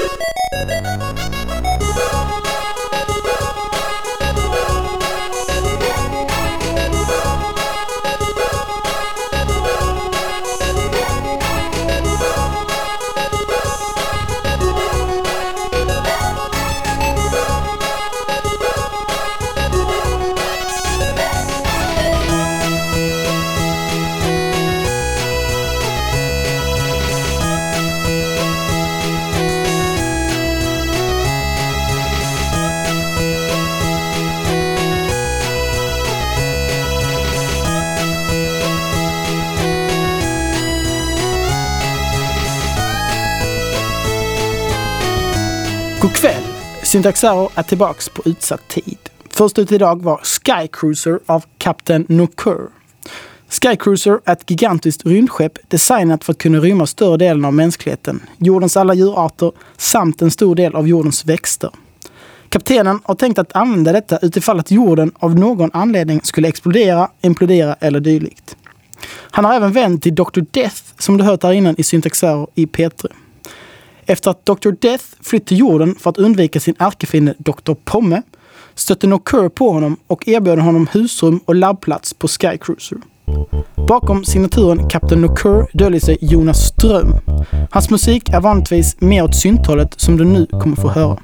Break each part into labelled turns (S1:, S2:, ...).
S1: God kväll! Syntaxaro är tillbaks på utsatt tid. Först ut idag var Skycruiser av Captain Nokur. Skycruiser är ett gigantiskt rymdskepp designat för att kunna rymma större delen av mänskligheten, jordens alla djurarter samt en stor del av jordens växter. Kaptenen har tänkt att använda detta utifall att jorden av någon anledning skulle explodera, implodera eller dylikt. Han har även vänt till Dr. Death som du hört här innan i Syntaxaro i P3. Efter att Dr. Death flytt till jorden för att undvika sin ärkefiende Dr. Pomme stötte Nokur på honom och erbjöd honom husrum och labbplats på Skycruiser. Bakom signaturen Captain Nokur döljer sig Jonas Ström. Hans musik är vanligtvis mer åt synthållet som du nu kommer få höra.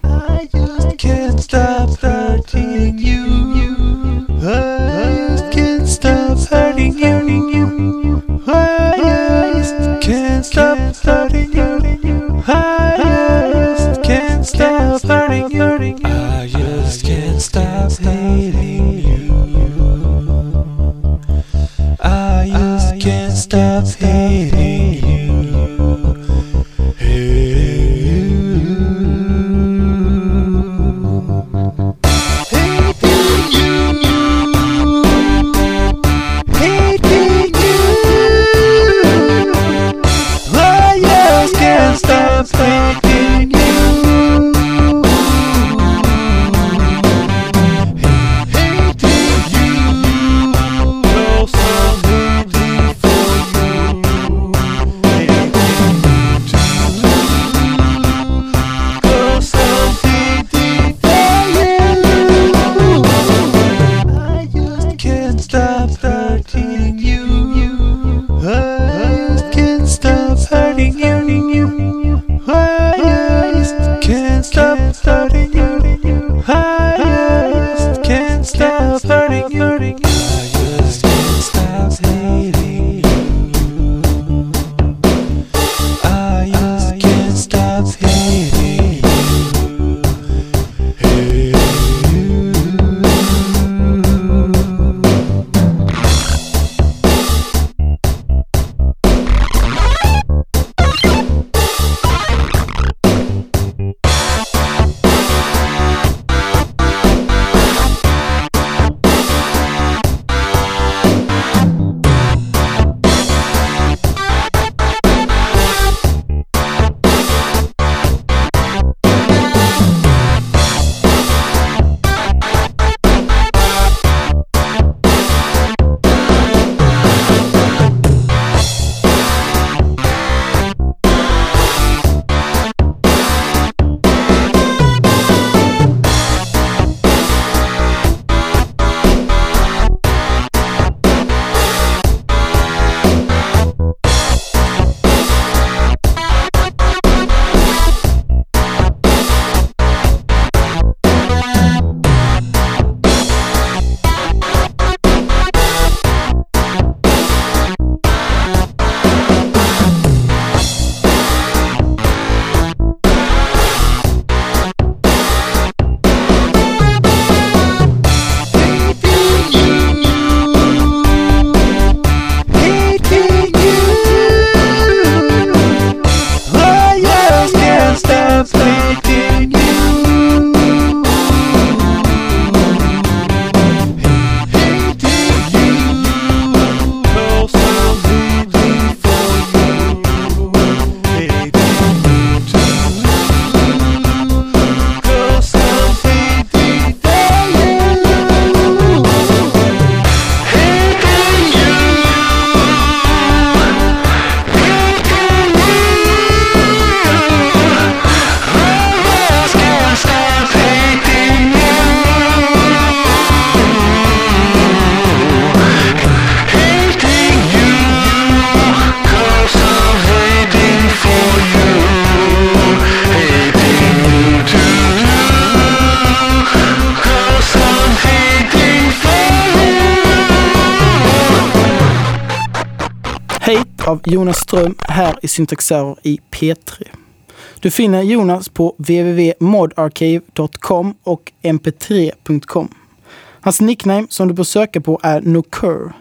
S1: Hate av Jonas Ström här i Syntaxerror i P3. Du finner Jonas på www.modarchive.com och mp3.com. Hans nickname som du bör söka på är Nocoeur.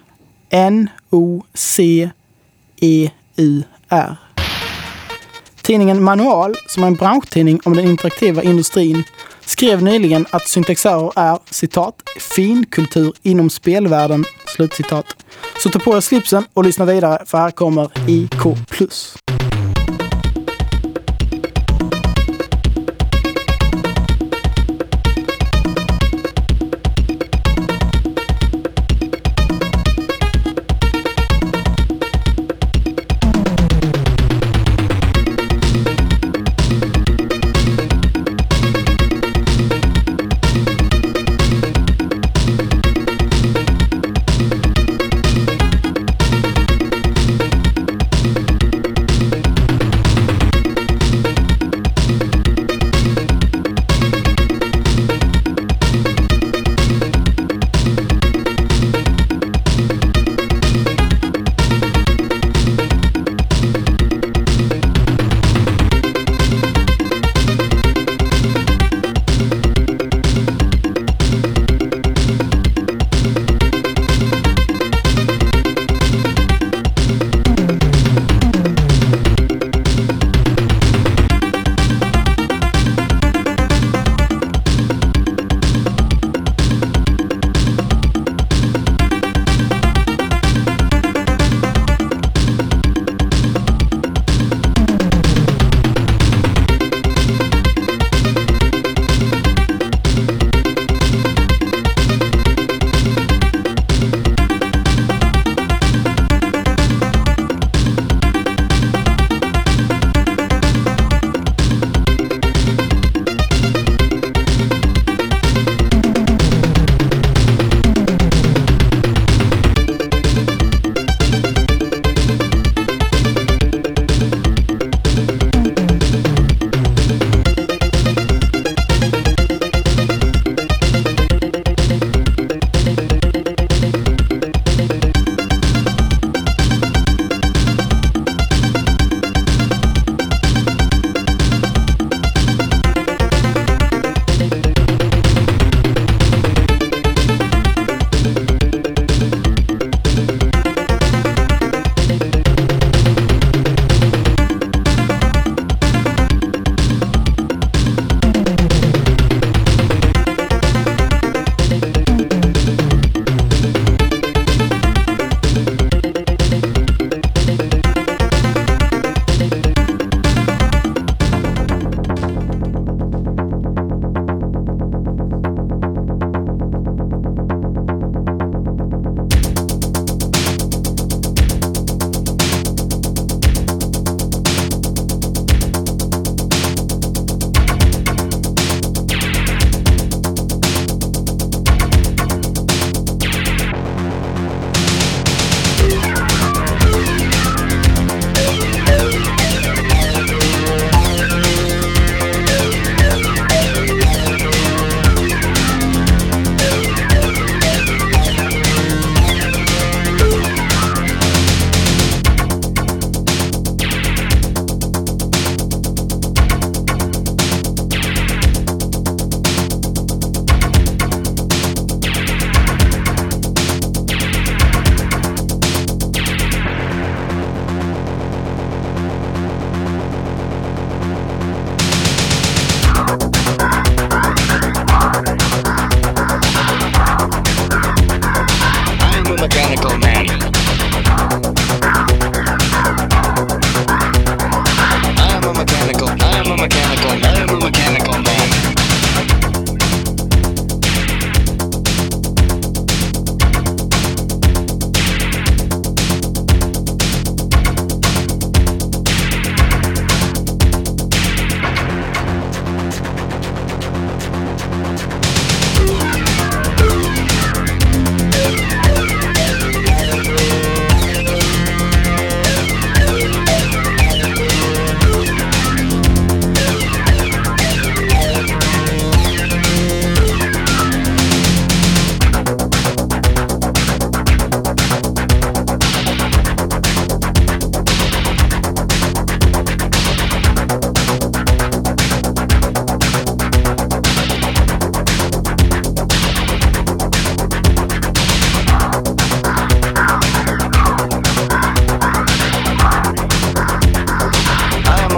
S1: N-O-C-E-U-R. Tidningen Manual, som är en branschtidning om den interaktiva industrin, skrev nyligen att Syntaxerror är, citat, finkultur inom spelvärlden, slutcitat. Så ta på dig slipsen och lyssna vidare, för här kommer IK+.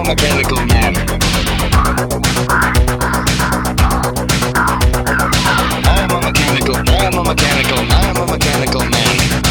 S2: mechanical man. I'm a mechanical man.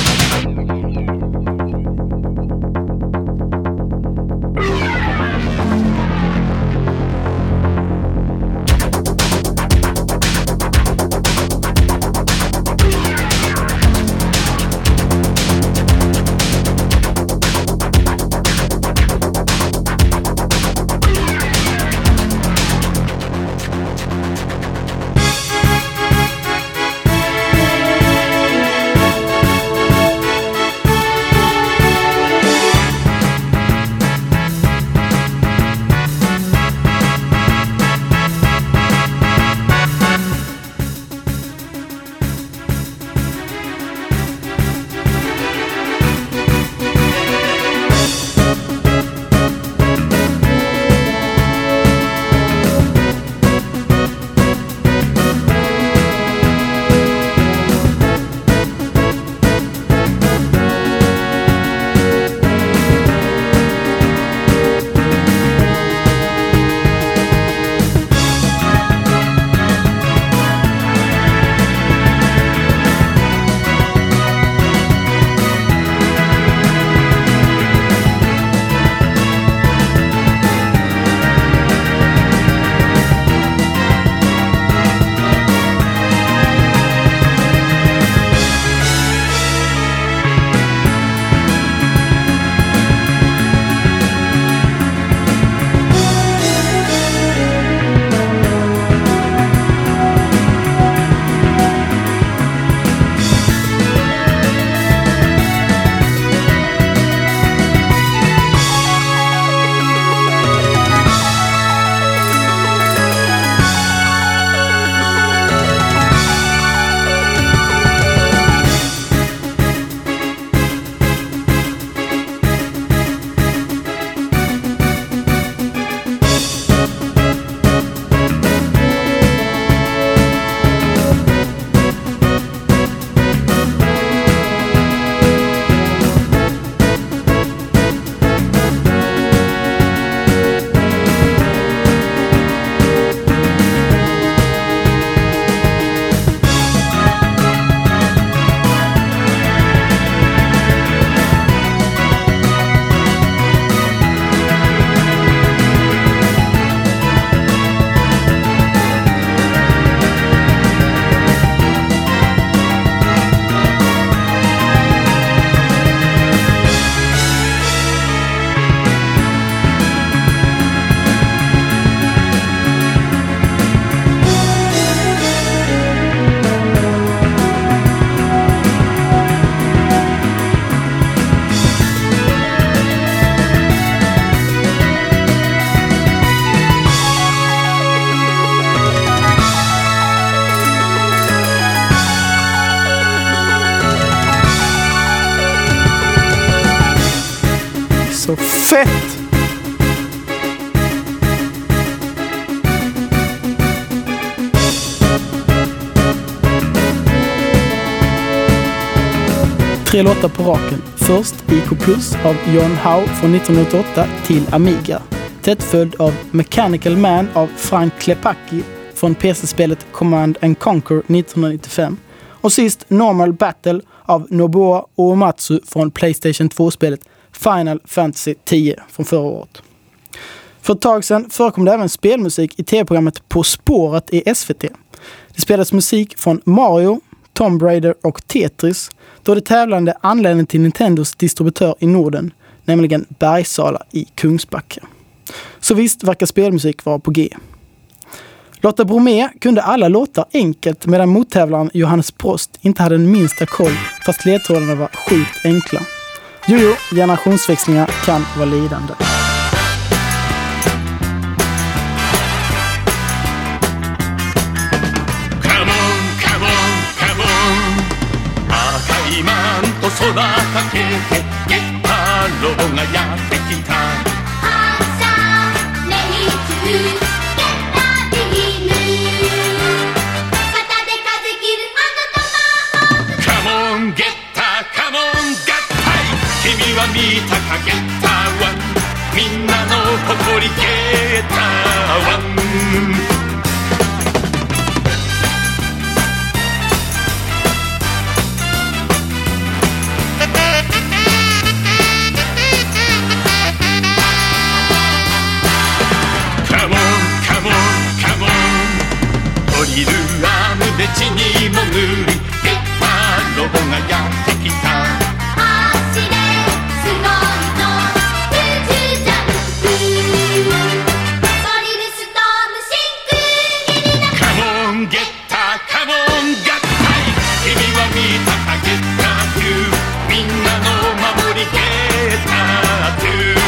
S1: Så fett! Tre låtar på raken. Först IQ Plus av John Howe från 1988 till Amiga. Tätt följd av Mechanical Man av Frank Klepacki från PC-spelet Command & Conquer 1995. Och sist Normal Battle av Nobuo Uematsu från PlayStation 2-spelet Final Fantasy 10 från förra året. För ett tag sedan förekom det även spelmusik i tv-programmet På spåret i SVT. Det spelades musik från Mario, Tomb Raider och Tetris, då det tävlande anledningen till Nintendos distributör i Norden, nämligen Bergsala i Kungsbacka. Så visst verkar spelmusik vara på G. Lotta Bromé kunde alla låtar enkelt, medan mottävlaren Johannes Prost inte hade den minsta koll, fast ledtrådarna var sjukt enkla. Jo, generationsväxlingar kan vara lidande.
S3: Come on, come on, come on. 赤いマント空かけてゲッターロボがやってきた。朝メイツゲッタービギム。肩で風切るあのトマホーク。Come on, ゲッター、come on, 合体。君は見たかゲッターはみんなの誇りりゲッターロボがやってきた走れスノーの空中ジャンプドリルストームシンクゲリラカモンゲッターカモン合体君は見たかゲッター2みんなの守りゲッター2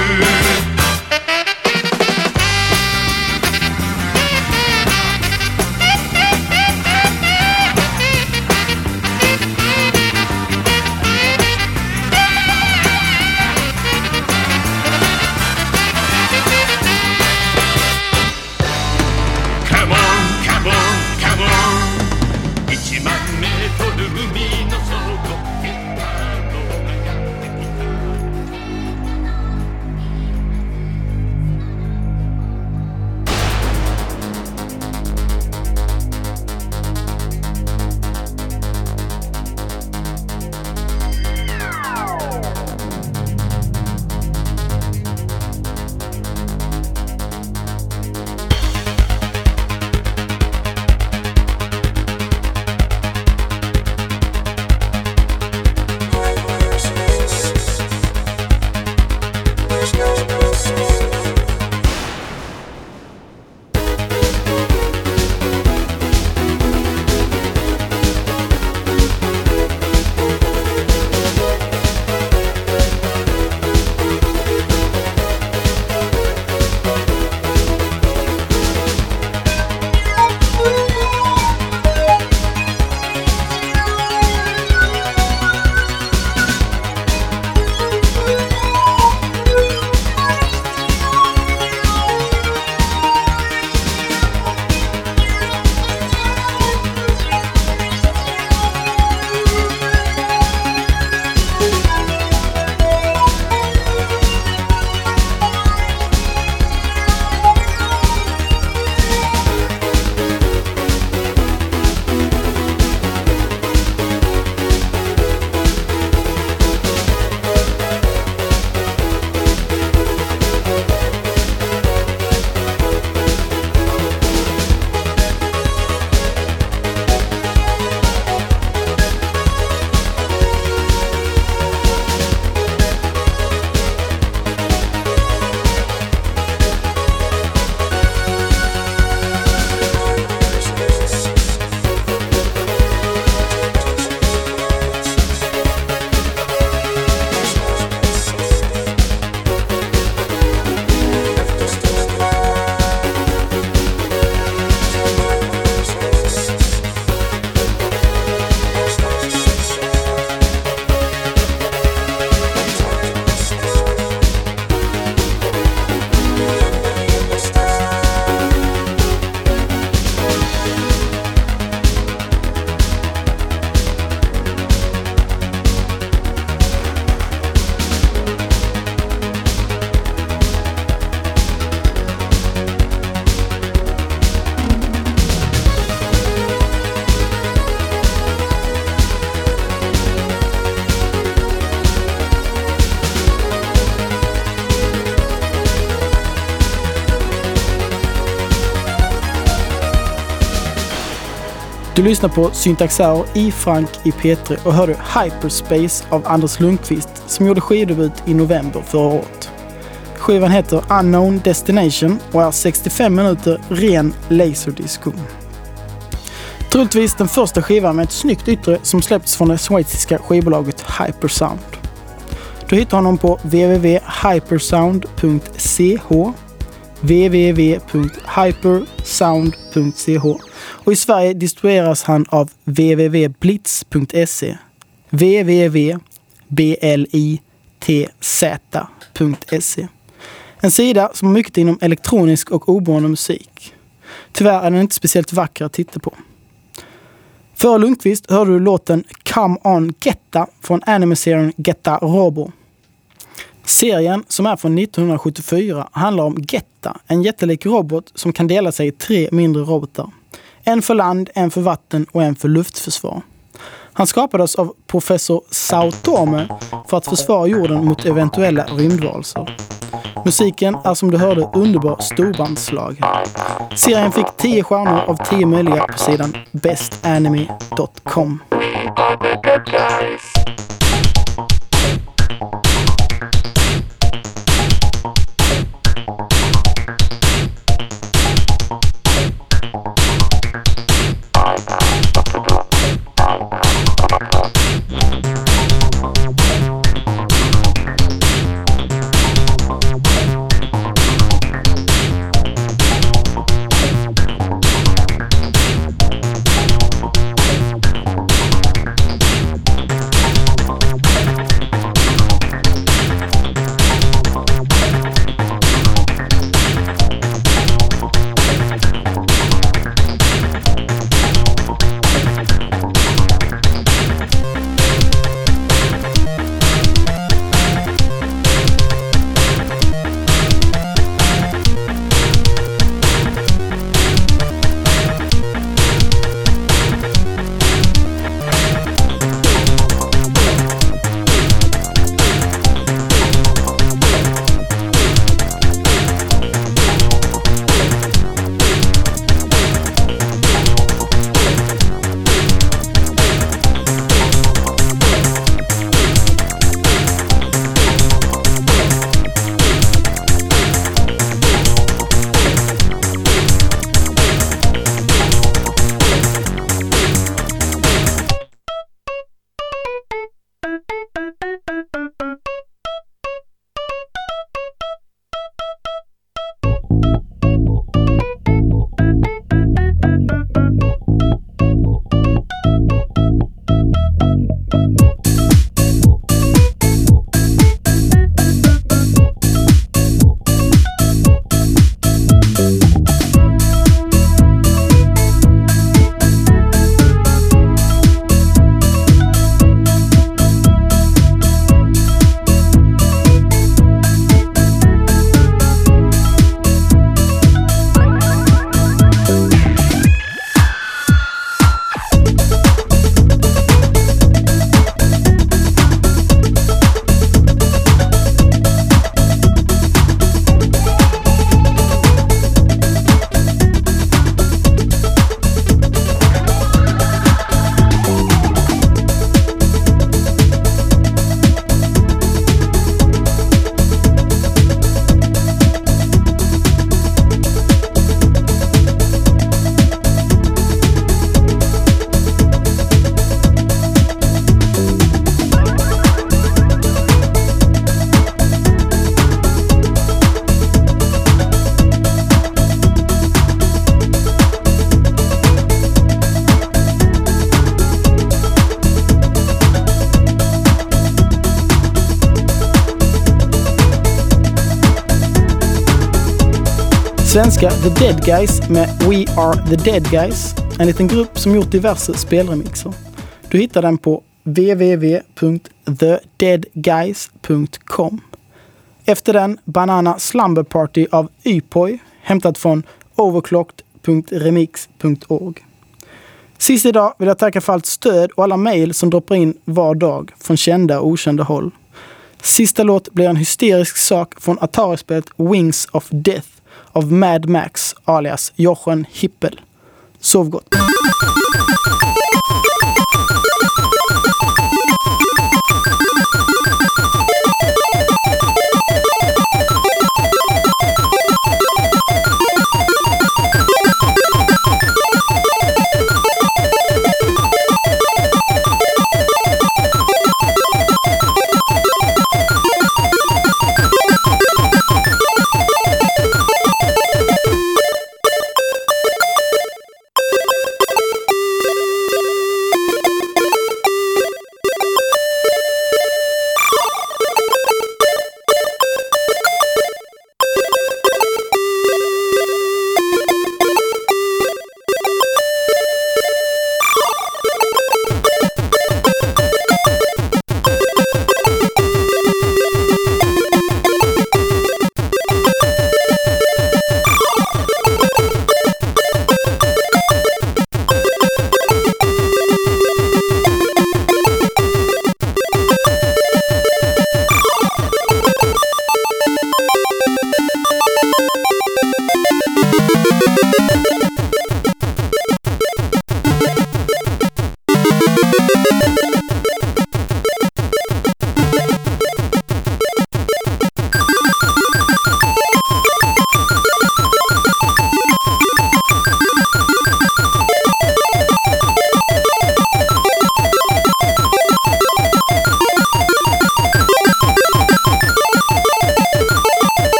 S1: Du lyssnar på Syntaxar i Frank i P3 och hörde Hyperspace av Anders Lundqvist som gjorde skivdebut i november förra året. Skivan heter Unknown Destination och är 65 minuter ren laserdisco. Troligtvis den första skivan med ett snyggt yttre som släppts från det schweiziska skivbolaget Hypersound. Du hittar honom på www.hypersound.ch www.hypersound.ch och i Sverige distribueras han av www.blitz.se www.blitz.se en sida som har mycket inom elektronisk och oberoende musik. Tyvärr är den inte speciellt vacker att titta på. För Lundqvist hörde du låten Come On Getta från anime-serien Getta Robo. Serien, som är från 1974, handlar om Getta, en jättelik robot som kan dela sig i 3 mindre robotar. En för land, en för vatten och en för luftförsvar. Han skapades av professor Sao Tome för att försvara jorden mot eventuella rymdvarelser. Musiken är som du hörde underbar storbandslag. Serien fick 10 stjärnor av 10 möjliga på sidan bestanime.com. Svenska The Dead Guys med We Are The Dead Guys. En liten grupp som gjort diverse spelremixer. Du hittar den på www.thedeadguys.com. Efter den Banana Slumber Party av Ypoi, hämtat från overclocked.remix.org. Sist idag vill jag tacka för allt stöd och alla mejl som droppar in var dag från kända och okända håll. Sista låt blir en hysterisk sak från Atari-spelet Wings of Death av Mad Max alias Jochen Hippel. Sov gott!